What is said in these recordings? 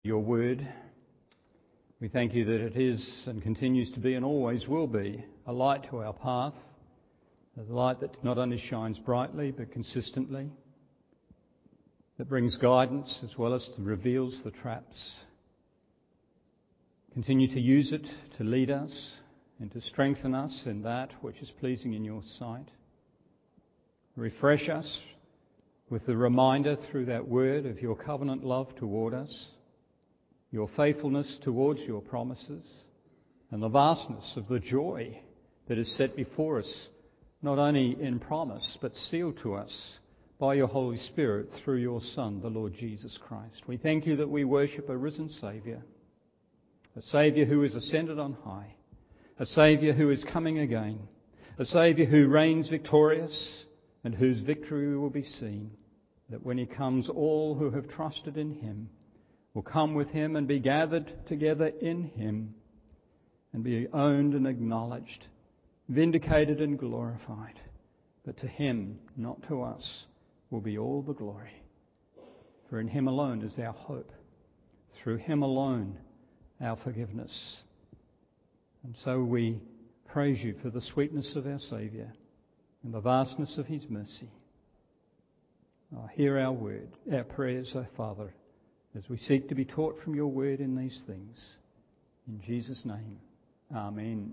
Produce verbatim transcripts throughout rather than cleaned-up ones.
Your word. We thank you that it is and continues to be and always will be a light to our path, a light that not only shines brightly but consistently, that brings guidance as well as reveals the traps. Continue to use it to lead us and to strengthen us in that which is pleasing in your sight. Refresh us with the reminder through that word of your covenant love toward us, your faithfulness towards your promises, and the vastness of the joy that is set before us, not only in promise, but sealed to us by your Holy Spirit through your Son, the Lord Jesus Christ. We thank you that we worship a risen Saviour, a Saviour who is ascended on high, a Saviour who is coming again, a Saviour who reigns victorious and whose victory will be seen, that when he comes, all who have trusted in him will come with him and be gathered together in him and be owned and acknowledged, vindicated and glorified. But to him, not to us, will be all the glory. For in him alone is our hope. Through him alone, our forgiveness. And so we praise you for the sweetness of our Saviour and the vastness of his mercy. Oh, hear our word, our prayers, O Father, as we seek to be taught from your word in these things. In Jesus' name, amen.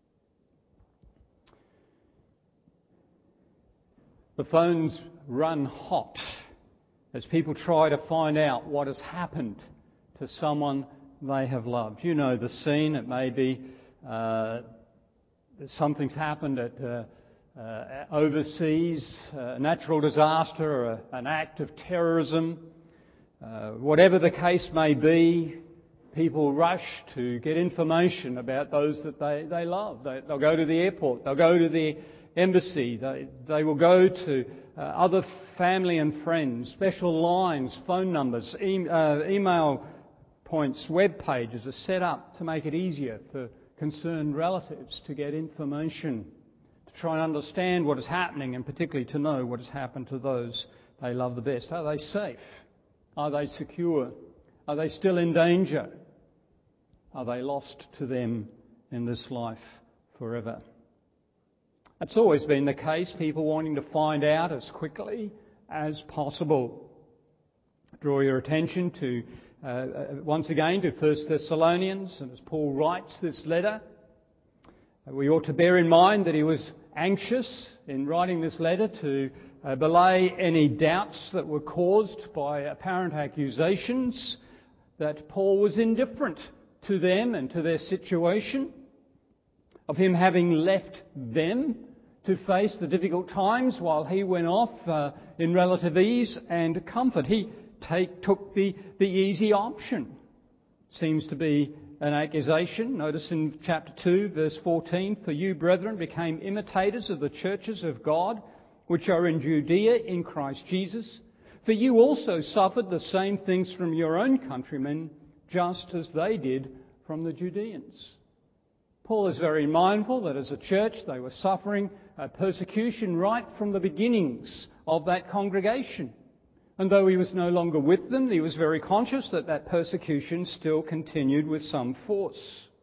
The phones run hot as people try to find out what has happened to someone they have loved. You know the scene. It may be uh, something's happened at uh, uh, overseas, a natural disaster, or a, an act of terrorism. Uh, whatever the case may be, people rush to get information about those that they, they love. They, they'll go to the airport, they'll go to the embassy, they, they will go to uh, other family and friends, special lines, phone numbers, e- uh, email points, web pages are set up to make it easier for concerned relatives to get information, to try and understand what is happening and particularly to know what has happened to those they love the best. Are they safe? Are they secure? Are they still in danger? Are they lost to them in this life forever? It's always been the case, people wanting to find out as quickly as possible. Draw your attention to, uh, once again, to First Thessalonians, and as Paul writes this letter, we ought to bear in mind that he was anxious in writing this letter to Uh, belay any doubts that were caused by apparent accusations that Paul was indifferent to them and to their situation, of him having left them to face the difficult times while he went off uh, in relative ease and comfort. He take, took the, the easy option. Seems to be an accusation. Notice in chapter two, verse fourteen, "For you, brethren, became imitators of the churches of God, which are in Judea in Christ Jesus. For you also suffered the same things from your own countrymen, just as they did from the Judeans." Paul is very mindful that as a church they were suffering uh, persecution right from the beginnings of that congregation. And though he was no longer with them, he was very conscious that that persecution still continued with some force.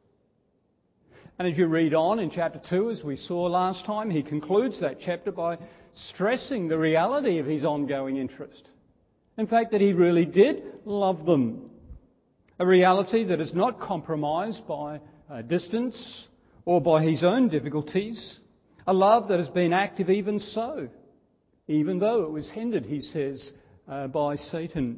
And as you read on in chapter two, as we saw last time, he concludes that chapter by stressing the reality of his ongoing interest. In fact, that he really did love them. A reality that is not compromised by uh, distance or by his own difficulties. A love that has been active even so, even though it was hindered, he says, uh, by Satan.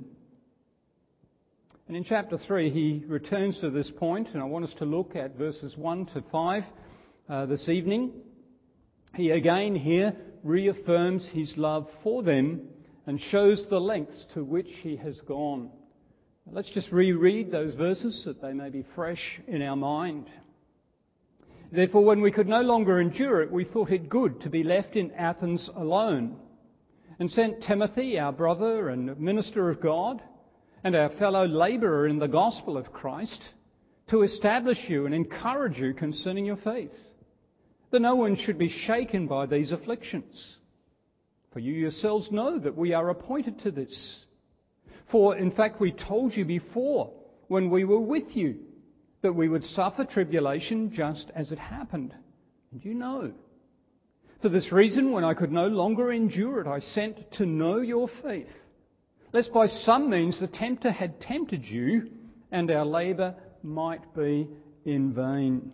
And in chapter three, he returns to this point, and I want us to look at verses one to five uh, this evening. He again here reaffirms his love for them and shows the lengths to which he has gone. Let's just reread those verses that they may be fresh in our mind. "Therefore, when we could no longer endure it, we thought it good to be left in Athens alone, and sent Timothy, our brother and minister of God, and our fellow labourer in the gospel of Christ, to establish you and encourage you concerning your faith, that no one should be shaken by these afflictions. For you yourselves know that we are appointed to this. For, in fact, we told you before when we were with you, that we would suffer tribulation just as it happened. And you know. For this reason, when I could no longer endure it, I sent to know your faith, lest by some means the tempter had tempted you, and our labour might be in vain.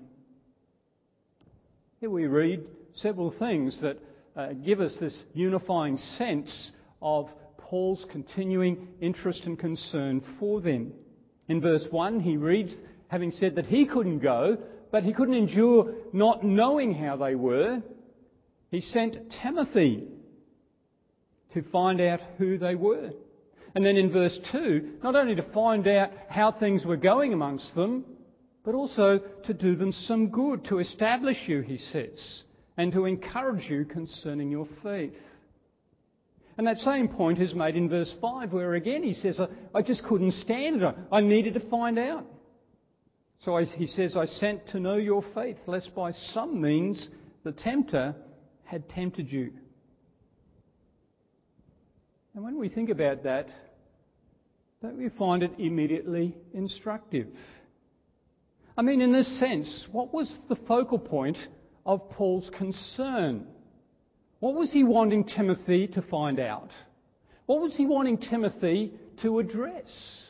Here we read several things that uh, give us this unifying sense of Paul's continuing interest and concern for them. In verse one, he reads, having said that he couldn't go, but he couldn't endure not knowing how they were, he sent Timothy to find out who they were. And then in verse two, not only to find out how things were going amongst them, but also to do them some good, to establish you, he says, and to encourage you concerning your faith. And that same point is made in verse five, where again he says, I, I just couldn't stand it. I needed to find out. So I, he says, I sent to know your faith, lest by some means the tempter had tempted you. And when we think about that, don't we find it immediately instructive? I mean, in this sense, what was the focal point of Paul's concern? What was he wanting Timothy to find out? What was he wanting Timothy to address?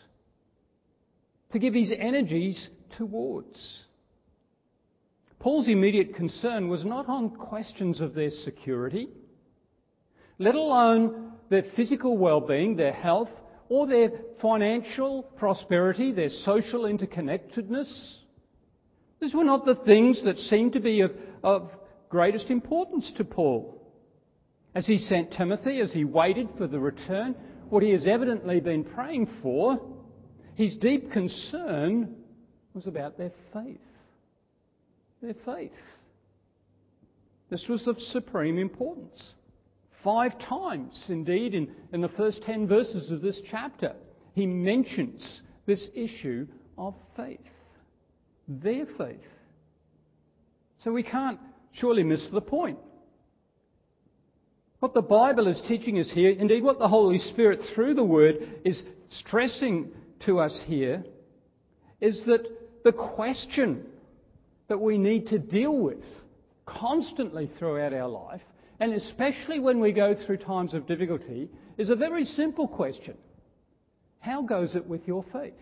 To give his energies towards? Paul's immediate concern was not on questions of their security, let alone their physical well-being, their health, or their financial prosperity, their social interconnectedness. These were not the things that seemed to be of, of greatest importance to Paul. As he sent Timothy, as he waited for the return, what he has evidently been praying for, his deep concern was about their faith. Their faith. This was of supreme importance. Five times, indeed, in, in the first ten verses of this chapter, he mentions this issue of faith. Their faith. So we can't surely miss the point. What the Bible is teaching us here, indeed what the Holy Spirit through the Word is stressing to us here, is that the question that we need to deal with constantly throughout our life, and especially when we go through times of difficulty, is a very simple question. How goes it with your faith?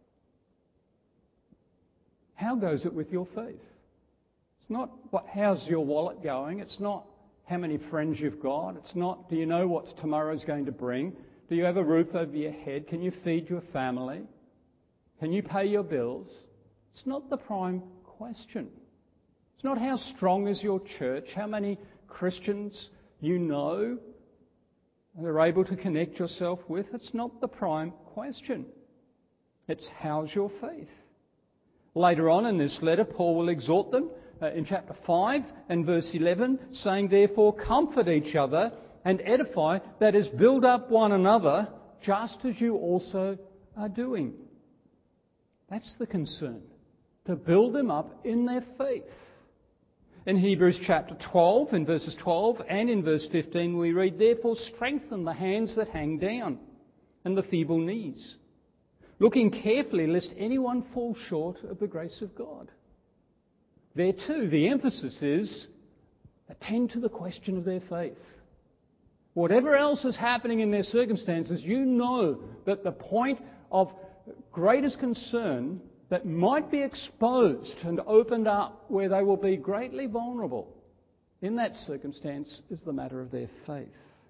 How goes it with your faith? It's not what, how's your wallet going? It's not how many friends you've got. It's not, do you know what tomorrow's going to bring? Do you have a roof over your head? Can you feed your family? Can you pay your bills? It's not the prime question. It's not how strong is your church, how many Christians you know and are able to connect yourself with. It's not the prime question. It's how's your faith? Later on in this letter, Paul will exhort them uh, in chapter five and verse eleven, saying, therefore, comfort each other and edify, that is, build up one another, just as you also are doing. That's the concern, to build them up in their faith. In Hebrews chapter twelve, in verses twelve and in verse fifteen, we read, therefore, strengthen the hands that hang down and the feeble knees, looking carefully lest anyone fall short of the grace of God. There too, the emphasis is attend to the question of their faith. Whatever else is happening in their circumstances, you know that the point of greatest concern that might be exposed and opened up where they will be greatly vulnerable in that circumstance is the matter of their faith.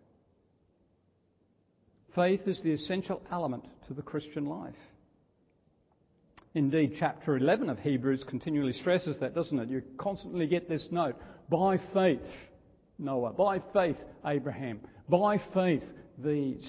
Faith is the essential element to the Christian life. Indeed, chapter eleven of Hebrews continually stresses that, doesn't it? You constantly get this note. By faith, Noah. By faith, Abraham. By faith, these.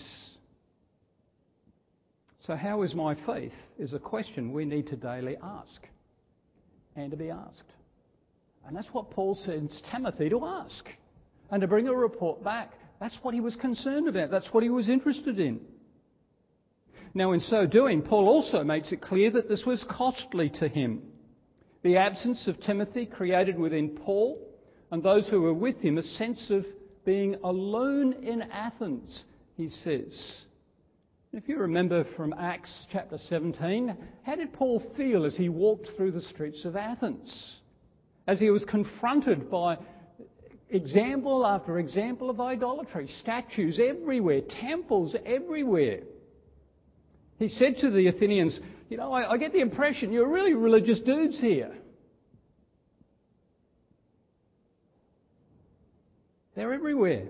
So how is my faith is a question we need to daily ask and to be asked. And that's what Paul sends Timothy to ask and to bring a report back. That's what he was concerned about. That's what he was interested in. Now, in so doing, Paul also makes it clear that this was costly to him. The absence of Timothy created within Paul and those who were with him a sense of being alone in Athens, he says. If you remember from Acts chapter seventeen, how did Paul feel as he walked through the streets of Athens? As he was confronted by example after example of idolatry, statues everywhere, temples everywhere. He said to the Athenians, you know, I, I get the impression you're really religious dudes here. They're everywhere.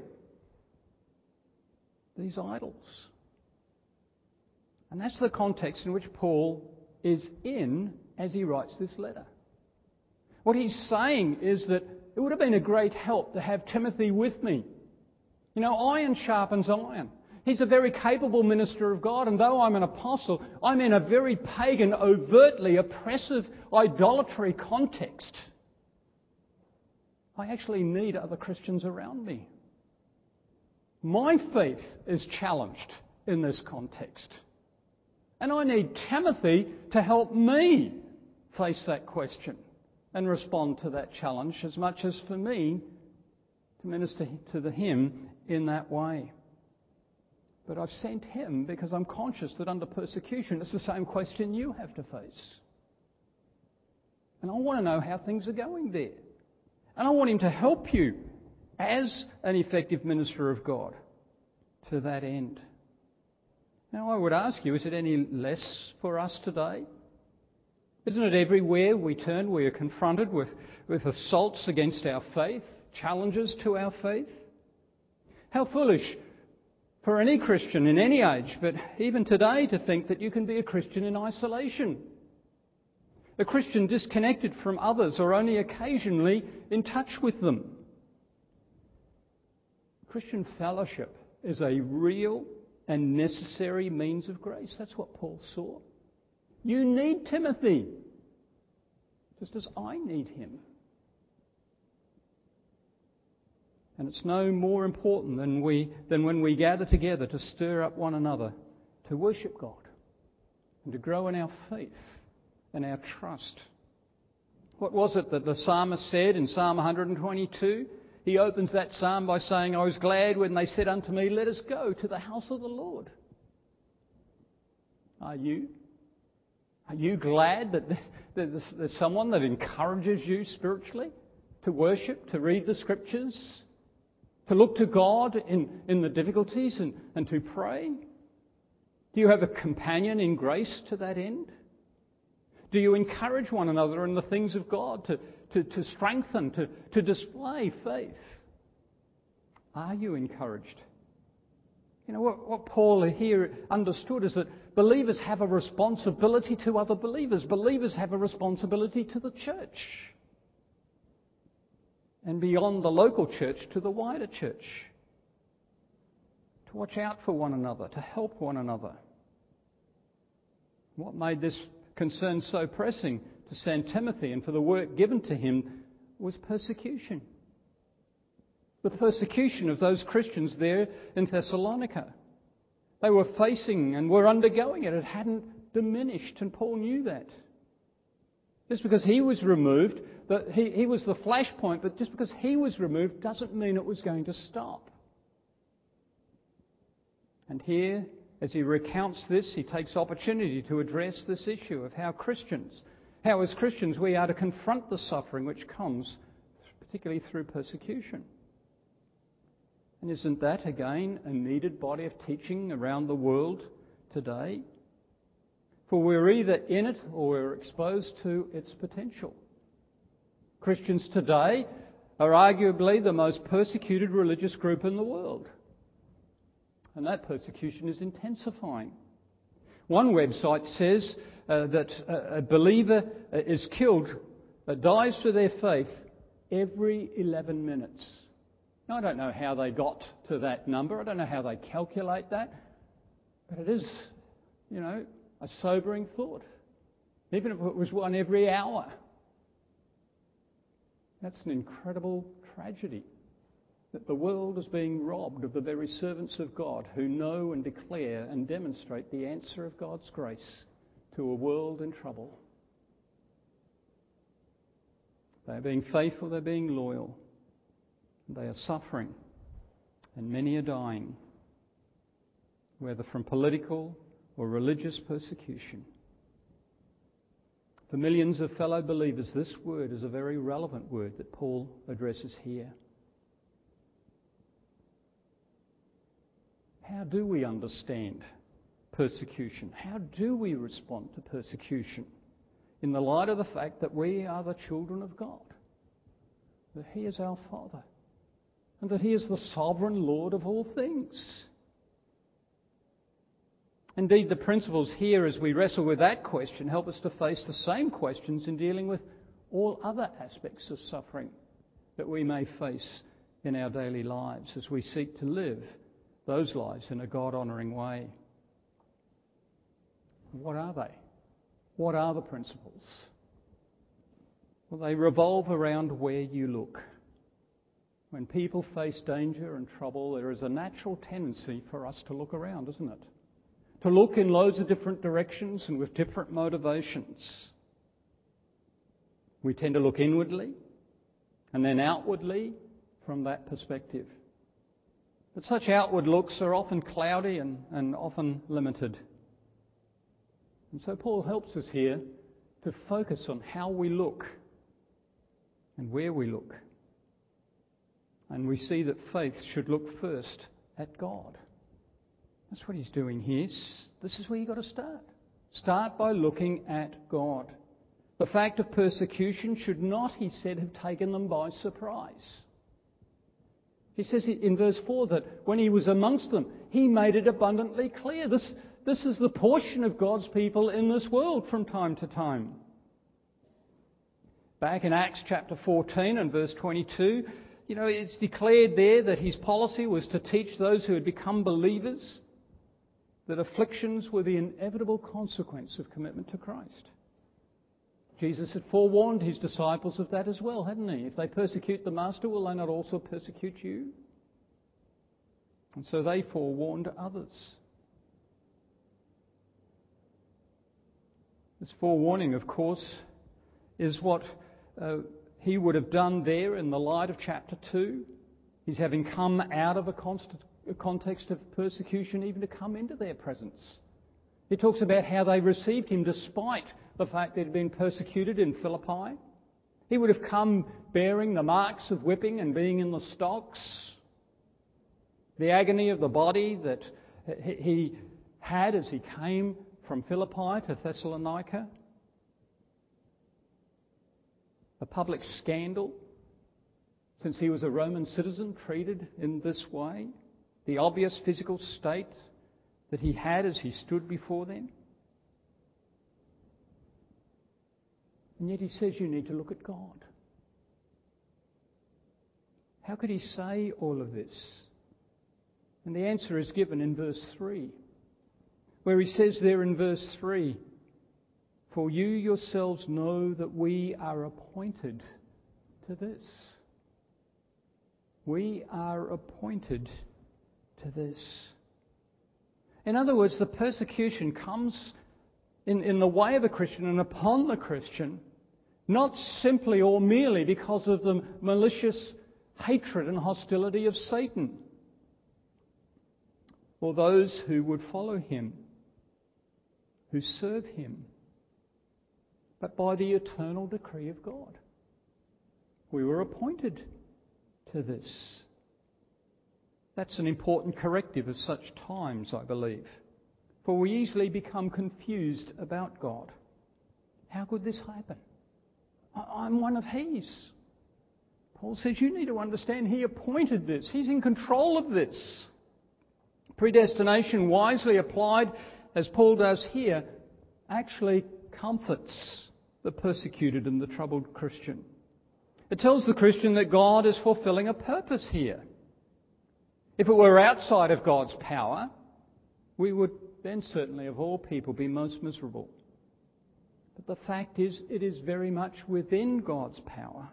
These idols. And that's the context in which Paul is in as he writes this letter. What he's saying is that it would have been a great help to have Timothy with me. You know, iron sharpens iron. He's a very capable minister of God, and though I'm an apostle, I'm in a very pagan, overtly oppressive, idolatry context. I actually need other Christians around me. My faith is challenged in this context. And I need Timothy to help me face that question and respond to that challenge as much as for me to minister to the him in that way. But I've sent him because I'm conscious that under persecution it's the same question you have to face. And I want to know how things are going there. And I want him to help you as an effective minister of God to that end. Now I would ask you, is it any less for us today? Isn't it everywhere we turn we are confronted with, with assaults against our faith, challenges to our faith? How foolish for any Christian in any age, but even today, to think that you can be a Christian in isolation. A Christian disconnected from others or only occasionally in touch with them. Christian fellowship is a real and necessary means of grace. That's what Paul saw. You need Timothy, just as I need him. And it's no more important than we than when we gather together to stir up one another, to worship God, and to grow in our faith and our trust. What was it that the psalmist said in Psalm one twenty-two? He opens that psalm by saying, I was glad when they said unto me, let us go to the house of the Lord. Are you? Are you glad that there's someone that encourages you spiritually to worship, to read the Scriptures, to look to God in, in the difficulties and, and to pray? Do you have a companion in grace to that end? Do you encourage one another in the things of God to, to, to strengthen, to, to display faith? Are you encouraged? You know, what, what Paul here understood is that believers have a responsibility to other believers. Believers have a responsibility to the church. And beyond the local church, to the wider church. To watch out for one another, to help one another. What made this concern so pressing to Saint Timothy and for the work given to him was persecution. The persecution of those Christians there in Thessalonica. They were facing and were undergoing it. It hadn't diminished, and Paul knew that. Just because he was removed, that he, he was the flashpoint, but just because he was removed doesn't mean it was going to stop. And here, as he recounts this, he takes opportunity to address this issue of how Christians, how as Christians we are to confront the suffering which comes, particularly through persecution. And isn't that, again, a needed body of teaching around the world today? For we're either in it or we're exposed to its potential. Christians today are arguably the most persecuted religious group in the world. And that persecution is intensifying. One website says uh, that a believer is killed, uh, dies for their faith every eleven minutes. Now, I don't know how they got to that number. I don't know how they calculate that. But it is, you know, a sobering thought. Even if it was one every hour. That's an incredible tragedy. That the world is being robbed of the very servants of God who know and declare and demonstrate the answer of God's grace to a world in trouble. They're being faithful, they're being loyal. They are suffering, and many are dying. whether from political or religious persecution. For millions of fellow believers, this word is a very relevant word that Paul addresses here. How do we understand persecution? How do we respond to persecution in the light of the fact that we are the children of God, that He is our Father, and that He is the sovereign Lord of all things? Indeed, the principles here as we wrestle with that question help us to face the same questions in dealing with all other aspects of suffering that we may face in our daily lives as we seek to live those lives in a God-honouring way. What are they? What are the principles? Well, they revolve around where you look. When people face danger and trouble, there is a natural tendency for us to look around, isn't it? To look in loads of different directions and with different motivations. We tend to look inwardly and then outwardly from that perspective. But such outward looks are often cloudy and, and often limited. And so Paul helps us here to focus on how we look and where we look. And we see that faith should look first at God. That's what he's doing here. This is where you've got to start. Start by looking at God. The fact of persecution should not, he said, have taken them by surprise. He says in verse four that when he was amongst them, he made it abundantly clear. This, this is the portion of God's people in this world from time to time. Back in Acts chapter fourteen and verse twenty-two, you know, it's declared there that his policy was to teach those who had become believers that afflictions were the inevitable consequence of commitment to Christ. Jesus had forewarned his disciples of that as well, hadn't he? If they persecute the Master, will they not also persecute you? And so they forewarned others. This forewarning, of course, is what uh, he would have done there in the light of chapter two. He's having come out of a constant a context of persecution even to come into their presence. He talks about how they received him despite the fact they'd been persecuted in Philippi. He would have come bearing the marks of whipping and being in the stocks, the agony of the body that he had as he came from Philippi to Thessalonica, a public scandal since he was a Roman citizen treated in this way, the obvious physical state that he had as he stood before them. And yet he says you need to look at God. How could he say all of this? And the answer is given in verse three, where he says there in verse three, "For you yourselves know that we are appointed to this." We are appointed to this. In other words, the persecution comes in, in the way of a Christian and upon the Christian, not simply or merely because of the malicious hatred and hostility of Satan or those who would follow him, who serve him, but by the eternal decree of God. We were appointed to this. That's an important corrective of such times, I believe. For we easily become confused about God. How could this happen? I'm one of His. Paul says you need to understand He appointed this. He's in control of this. Predestination, wisely applied, as Paul does here, actually comforts the persecuted and the troubled Christian. It tells the Christian that God is fulfilling a purpose here. If it were outside of God's power, we would then certainly of all people be most miserable. But the fact is, it is very much within God's power.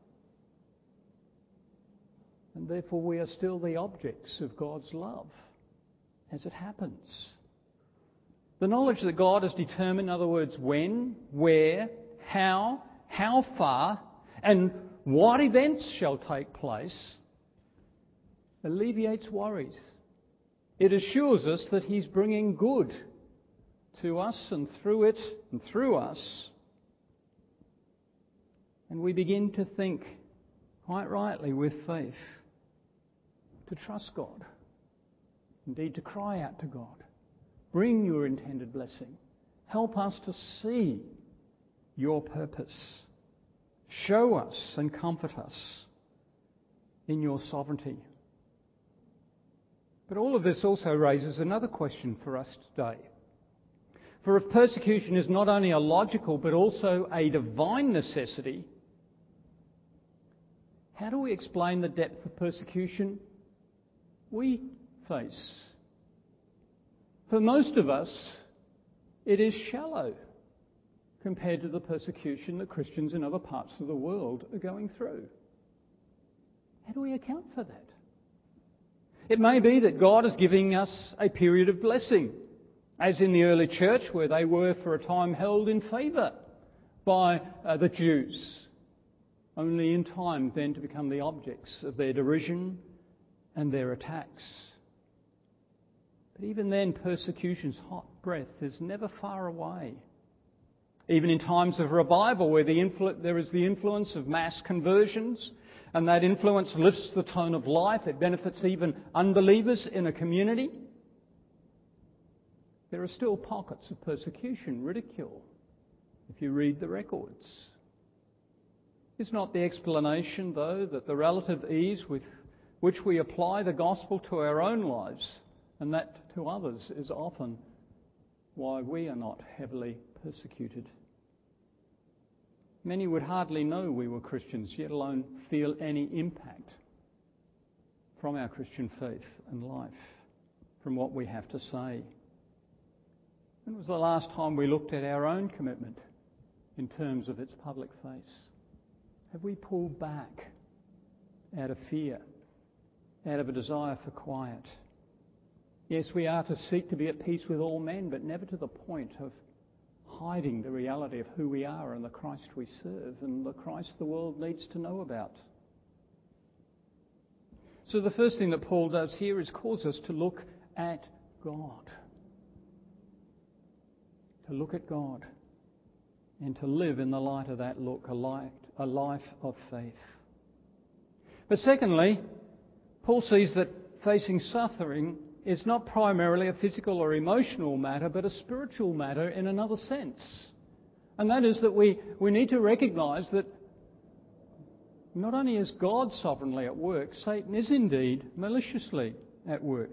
And therefore we are still the objects of God's love as it happens. The knowledge that God has determined, in other words, when, where, how, how far, and what events shall take place, alleviates worries, It assures us that He's bringing good to us and through it and through us. And we begin to think, quite rightly with faith, to trust God. Indeed, to cry out to God. Bring your intended blessing. Help us to see your purpose. Show us and comfort us in your sovereignty. But all of this also raises another question for us today. For if persecution is not only a logical but also a divine necessity, how do we explain the depth of persecution we face? For most of us, it is shallow compared to the persecution that Christians in other parts of the world are going through. How do we account for that? It may be that God is giving us a period of blessing, as in the early church, where they were for a time held in favour by uh, the Jews, only in time then to become the objects of their derision and their attacks. But even then, persecution's hot breath is never far away. Even in times of revival, where the influ- there is the influence of mass conversions, and that influence lifts the tone of life, it benefits even unbelievers in a community, there are still pockets of persecution, ridicule, if you read the records. Is not the explanation, though, that the relative ease with which we apply the gospel to our own lives, and that to others, is often why we are not heavily persecuted? Many would hardly know we were Christians, yet alone feel any impact from our Christian faith and life, from what we have to say. When was the last time we looked at our own commitment in terms of its public face? Have we pulled back out of fear, out of a desire for quiet? Yes, we are to seek to be at peace with all men, but never to the point of hiding the reality of who we are and the Christ we serve and the Christ the world needs to know about. So the first thing that Paul does here is cause us to look at God. To look at God and to live in the light of that look, a life, a life of faith. But secondly, Paul sees that facing suffering is not primarily a physical or emotional matter, but a spiritual matter in another sense. And that is that we, we need to recognise that not only is God sovereignly at work, Satan is indeed maliciously at work.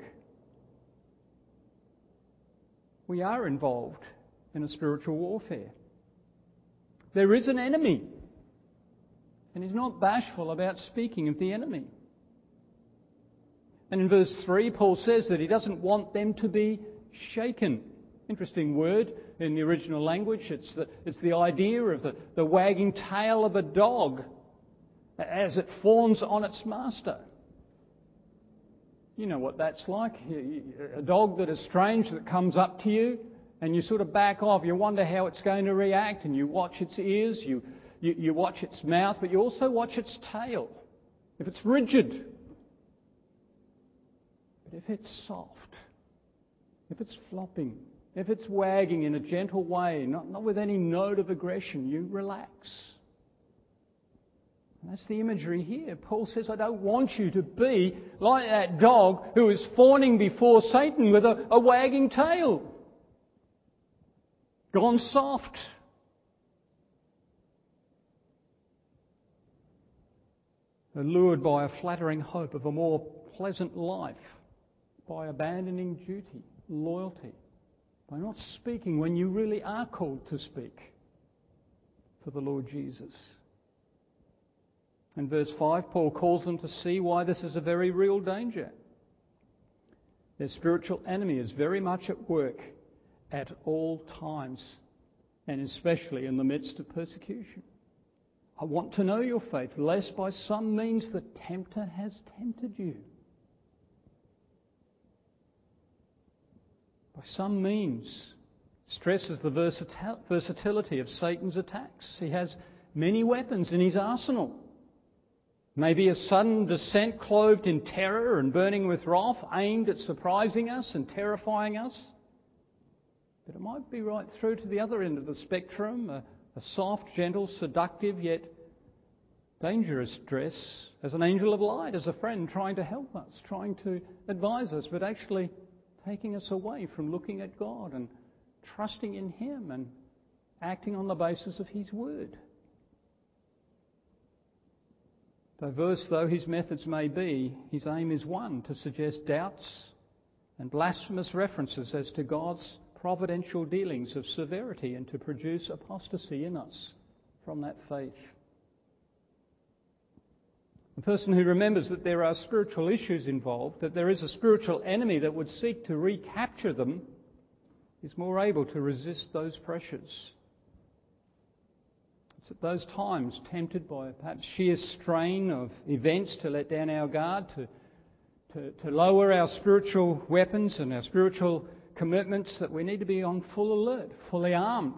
We are involved in a spiritual warfare. There is an enemy, and he's not bashful about speaking of the enemy. And in verse three, Paul says that he doesn't want them to be shaken. Interesting word in the original language. It's the, it's the idea of the, the wagging tail of a dog as it fawns on its master. You know what that's like. A dog that is strange that comes up to you and you sort of back off. You wonder how it's going to react, and you watch its ears, you, you, you watch its mouth, but you also watch its tail. If it's rigid, but if it's soft, if it's flopping, if it's wagging in a gentle way, not, not with any note of aggression, you relax. And that's the imagery here. Paul says, I don't want you to be like that dog who is fawning before Satan with a, a wagging tail. Gone soft. Allured by a flattering hope of a more pleasant life, by abandoning duty, loyalty, by not speaking when you really are called to speak for the Lord Jesus. In verse five, Paul calls them to see why this is a very real danger. Their spiritual enemy is very much at work at all times, and especially in the midst of persecution. I want to know your faith, lest by some means the tempter has tempted you. By some means, stresses the versatil- versatility of Satan's attacks. He has many weapons in his arsenal. Maybe a sudden descent clothed in terror and burning with wrath, aimed at surprising us and terrifying us. But it might be right through to the other end of the spectrum, a, a soft, gentle, seductive, yet dangerous dress as an angel of light, as a friend trying to help us, trying to advise us, but actually taking us away from looking at God and trusting in Him and acting on the basis of His Word. Diverse though his methods may be, his aim is one, to suggest doubts and blasphemous references as to God's providential dealings of severity and to produce apostasy in us from that faith. A person who remembers that there are spiritual issues involved, that there is a spiritual enemy that would seek to recapture them, is more able to resist those pressures. It's at those times, tempted by perhaps sheer strain of events to let down our guard, to, to, to lower our spiritual weapons and our spiritual commitments, that we need to be on full alert, fully armed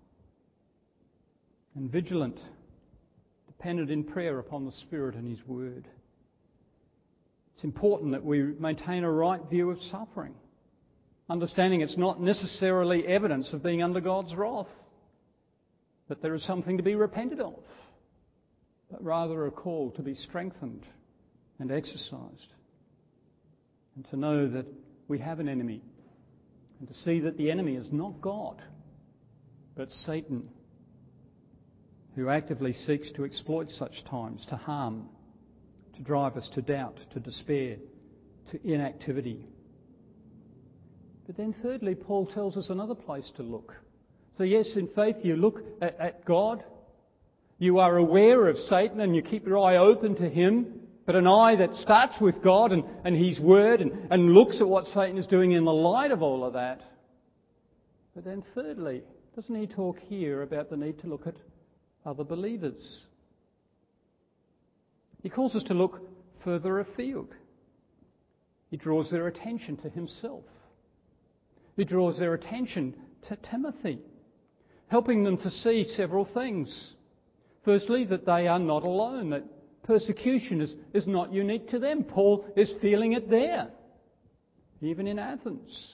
and vigilant, dependent in prayer upon the Spirit and His Word. It's important that we maintain a right view of suffering, understanding it's not necessarily evidence of being under God's wrath, that there is something to be repented of, but rather a call to be strengthened and exercised, and to know that we have an enemy, and to see that the enemy is not God, but Satan, who actively seeks to exploit such times to harm, to drive us to doubt, to despair, to inactivity. But then thirdly, Paul tells us another place to look. So yes, in faith you look at, at God, you are aware of Satan and you keep your eye open to him, but an eye that starts with God and, and His Word and, and looks at what Satan is doing in the light of all of that. But then thirdly, doesn't he talk here about the need to look at other believers? He calls us to look further afield. He draws their attention to himself. He draws their attention to Timothy, helping them to see several things. Firstly, that they are not alone, that persecution is, is not unique to them. Paul is feeling it there, even in Athens.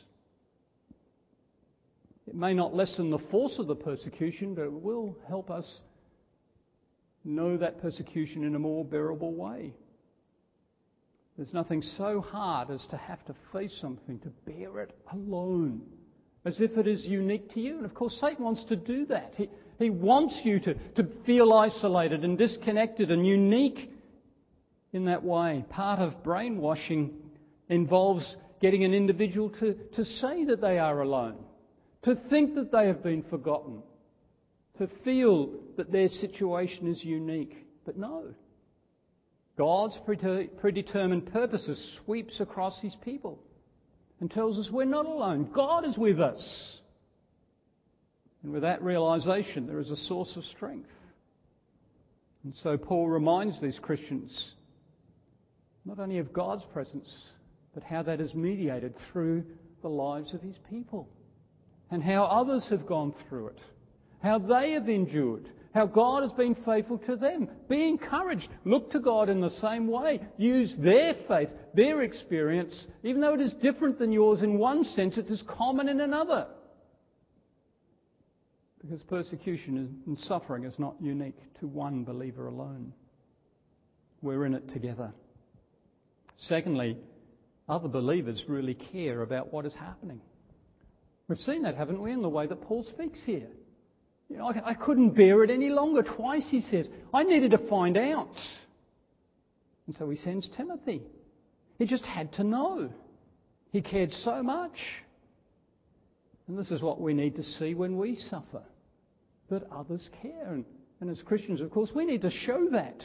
It may not lessen the force of the persecution, but it will help us know that persecution in a more bearable way. There's nothing so hard as to have to face something, to bear it alone, as if it is unique to you. And of course, Satan wants to do that. He, he wants you to, to feel isolated and disconnected and unique in that way. Part of brainwashing involves getting an individual to, to say that they are alone, to think that they have been forgotten, to feel that their situation is unique. But no. God's predetermined purposes sweeps across His people and tells us we're not alone. God is with us. And with that realization, there is a source of strength. And so Paul reminds these Christians not only of God's presence, but how that is mediated through the lives of His people, and how others have gone through it, how they have endured, how God has been faithful to them. Be encouraged. Look to God in the same way. Use their faith, their experience, even though it is different than yours in one sense, it is common in another. Because persecution and suffering is not unique to one believer alone. We're in it together. Secondly, other believers really care about what is happening. We've seen that, haven't we, in the way that Paul speaks here. You know, I, I couldn't bear it any longer. Twice he says, I needed to find out. And so he sends Timothy. He just had to know. He cared so much. And this is what we need to see when we suffer, that others care. And, and as Christians, of course, we need to show that.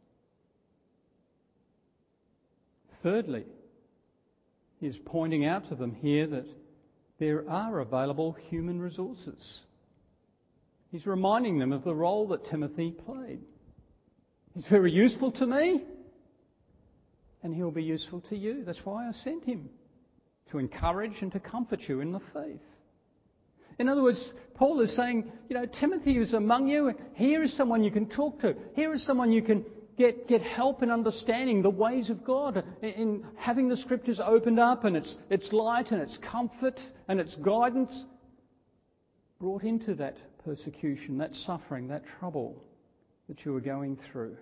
Thirdly, he's pointing out to them here that there are available human resources. He's reminding them of the role that Timothy played. He's very useful to me, and he'll be useful to you. That's why I sent him, to encourage and to comfort you in the faith. In other words, Paul is saying, you know, Timothy is among you. Here is someone you can talk to. Here is someone you can get, get help in understanding the ways of God, in, in having the Scriptures opened up and its, its light and its comfort and its guidance brought into that persecution, that suffering, that trouble that you are going through.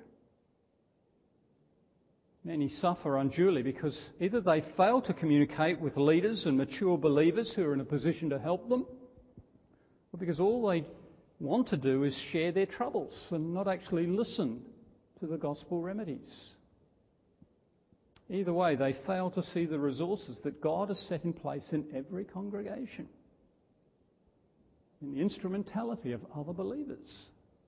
Many suffer unduly because either they fail to communicate with leaders and mature believers who are in a position to help them, or because all they want to do is share their troubles and not actually listen to the gospel remedies. Either way, they fail to see the resources that God has set in place in every congregation, in the instrumentality of other believers.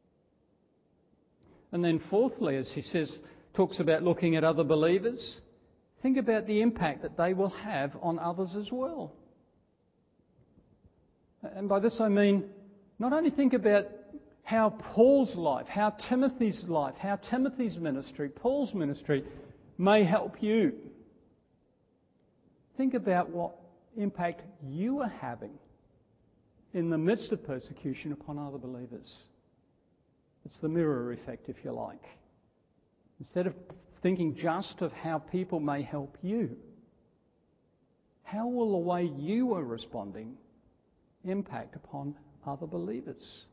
And then fourthly, as he says, talks about looking at other believers, think about the impact that they will have on others as well. And by this I mean, not only think about how Paul's life, how Timothy's life, how Timothy's ministry, Paul's ministry may help you. Think about what impact you are having in the midst of persecution upon other believers. It's the mirror effect, if you like. Instead of thinking just of how people may help you, how will the way you are responding impact upon other believers?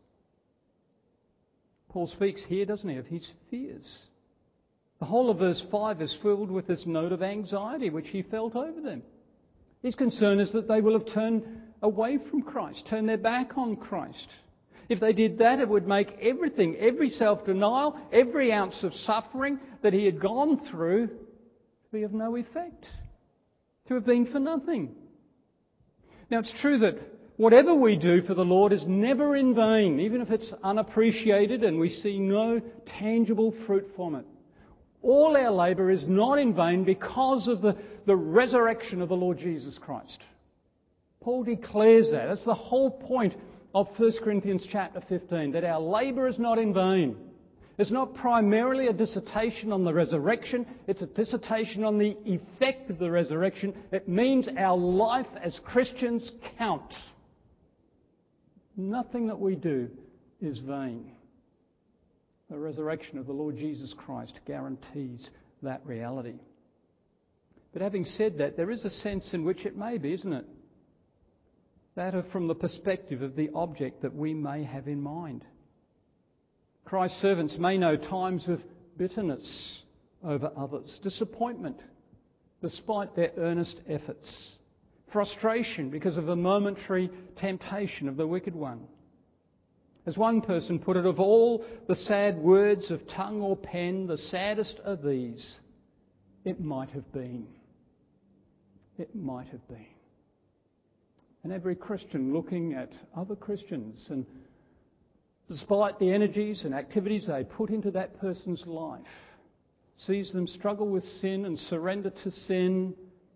Paul speaks here, doesn't he, of his fears. The whole of verse five is filled with this note of anxiety which he felt over them. His concern is that they will have turned away from Christ, turned their back on Christ. If they did that, it would make everything, every self-denial, every ounce of suffering that he had gone through to be of no effect, to have been for nothing. Now, it's true that whatever we do for the Lord is never in vain, even if it's unappreciated and we see no tangible fruit from it. All our labour is not in vain because of the, the resurrection of the Lord Jesus Christ. Paul declares that. That's the whole point of First Corinthians chapter fifteen, that our labour is not in vain. It's not primarily a dissertation on the resurrection, it's a dissertation on the effect of the resurrection. It means our life as Christians counts. Nothing that we do is vain. The resurrection of the Lord Jesus Christ guarantees that reality. But having said that, there is a sense in which it may be, isn't it? That are from the perspective of the object that we may have in mind. Christ's servants may know times of bitterness over others, disappointment despite their earnest efforts, frustration because of the momentary temptation of the wicked one. As one person put it, of all the sad words of tongue or pen, the saddest are these: it might have been. It might have been. And every Christian looking at other Christians, and despite the energies and activities they put into that person's life, sees them struggle with sin and surrender to sin,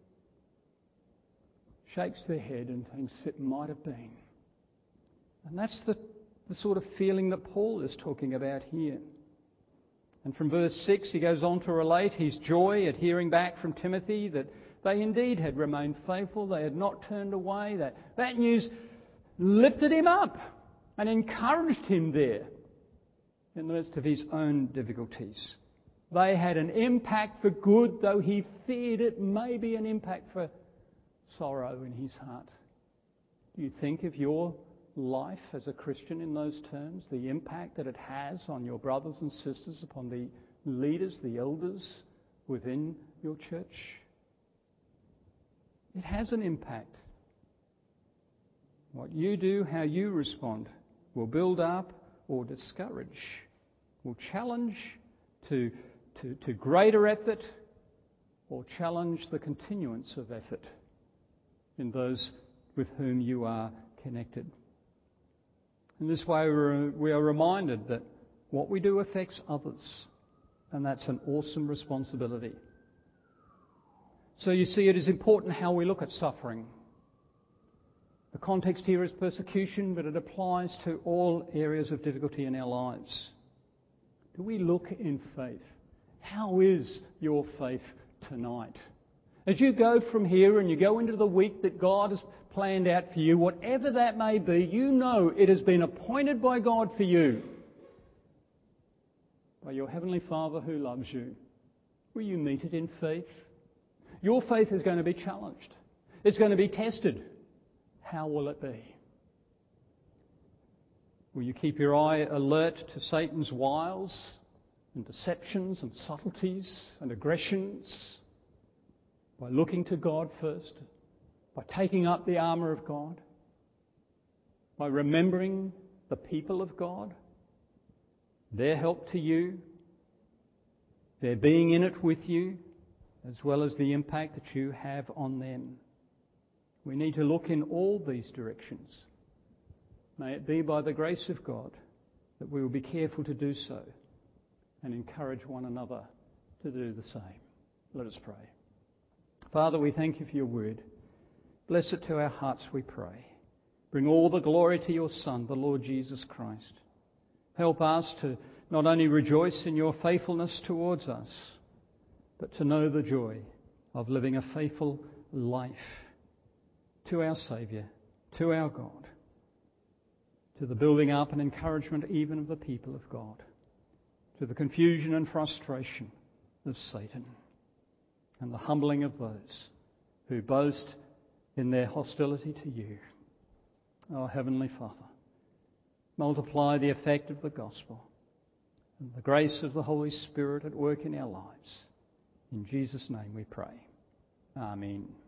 shakes their head and thinks it might have been. And that's the, the sort of feeling that Paul is talking about here. And from verse six he goes on to relate his joy at hearing back from Timothy that they indeed had remained faithful, they had not turned away. That, that news lifted him up and encouraged him there in the midst of his own difficulties. They had an impact for good, though he feared it may be an impact for sorrow in his heart. Do you think of your life as a Christian in those terms, the impact that it has on your brothers and sisters, upon the leaders, the elders within your church? It has an impact. What you do, how you respond, will build up or discourage, will challenge to, to, to greater effort or challenge the continuance of effort in those with whom you are connected. In this way, we are reminded that what we do affects others, and that's an awesome responsibility. So you see, it is important how we look at suffering. The context here is persecution, but it applies to all areas of difficulty in our lives. Do we look in faith? How is your faith tonight? As you go from here and you go into the week that God has planned out for you, whatever that may be, you know it has been appointed by God for you. by your Heavenly Father who loves you. Will you meet it in faith? Your faith is going to be challenged. It's going to be tested. How will it be? Will you keep your eye alert to Satan's wiles and deceptions and subtleties and aggressions by looking to God first, by taking up the armour of God, by remembering the people of God, their help to you, their being in it with you, as well as the impact that you have on them? We need to look in all these directions. May it be by the grace of God that we will be careful to do so and encourage one another to do the same. Let us pray. Father, we thank you for your word. Bless it to our hearts, we pray. Bring all the glory to your Son, the Lord Jesus Christ. Help us to not only rejoice in your faithfulness towards us, but to know the joy of living a faithful life to our Saviour, to our God, to the building up and encouragement even of the people of God, to the confusion and frustration of Satan, and the humbling of those who boast in their hostility to you. Our Heavenly Father, multiply the effect of the gospel and the grace of the Holy Spirit at work in our lives. In Jesus' name we pray. Amen.